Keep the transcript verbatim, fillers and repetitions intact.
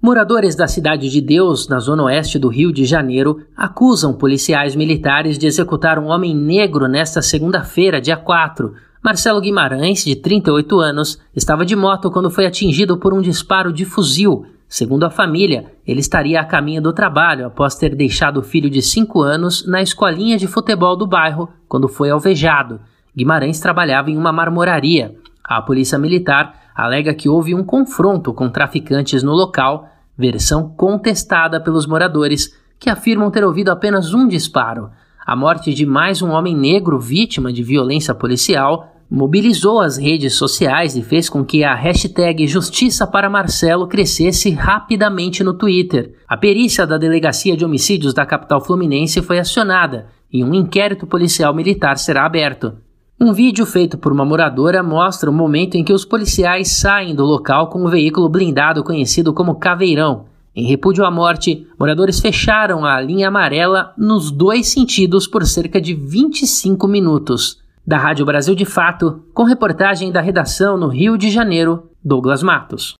Moradores da Cidade de Deus, na zona oeste do Rio de Janeiro, acusam policiais militares de executar um homem negro nesta segunda-feira, dia quatro. Marcelo Guimarães, de trinta e oito anos, estava de moto quando foi atingido por um disparo de fuzil. Segundo a família, ele estaria a caminho do trabalho após ter deixado o filho de cinco anos na escolinha de futebol do bairro quando foi alvejado. Guimarães trabalhava em uma marmoraria. A polícia militar alega que houve um confronto com traficantes no local, versão contestada pelos moradores, que afirmam ter ouvido apenas um disparo. A morte de mais um homem negro vítima de violência policial mobilizou as redes sociais e fez com que a hashtag Justiça para Marcelo crescesse rapidamente no Twitter. A perícia da Delegacia de Homicídios da capital fluminense foi acionada e um inquérito policial militar será aberto. Um vídeo feito por uma moradora mostra o momento em que os policiais saem do local com um veículo blindado conhecido como Caveirão. Em repúdio à morte, moradores fecharam a linha amarela nos dois sentidos por cerca de vinte e cinco minutos. Da Rádio Brasil de Fato, com reportagem da redação no Rio de Janeiro, Douglas Matos.